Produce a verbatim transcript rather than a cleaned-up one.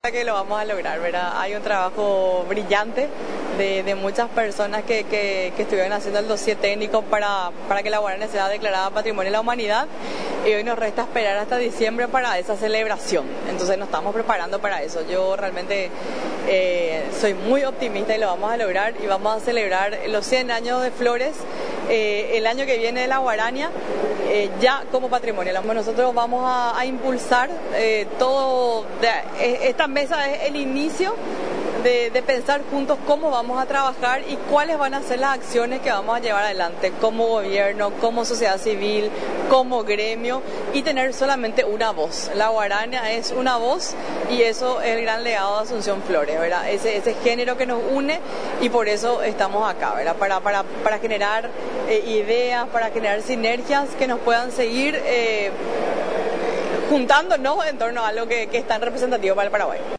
que lo vamos a lograr, ¿verdad? Hay un trabajo brillante de, de muchas personas que, que, que estuvieron haciendo el dossier técnico para, para que la Guarania sea declarada Patrimonio de la Humanidad, y hoy nos resta esperar hasta diciembre para esa celebración. Entonces nos estamos preparando para eso. Yo realmente eh, soy muy optimista y lo vamos a lograr, y vamos a celebrar los cien años de Flores eh, el año que viene de la Guarania, eh, ya como patrimonio. Nosotros vamos a, a impulsar eh, todo, de, esta mesa es el inicio De, de pensar juntos cómo vamos a trabajar y cuáles van a ser las acciones que vamos a llevar adelante como gobierno, como sociedad civil, como gremio, y tener solamente una voz. La Guarania es una voz, y eso es el gran legado de Asunción Flores, ¿verdad? Ese, ese género que nos une, y por eso estamos acá, ¿verdad? Para, para, para generar eh, ideas, para generar sinergias que nos puedan seguir eh, juntándonos en torno a algo que, que es tan representativo para el Paraguay.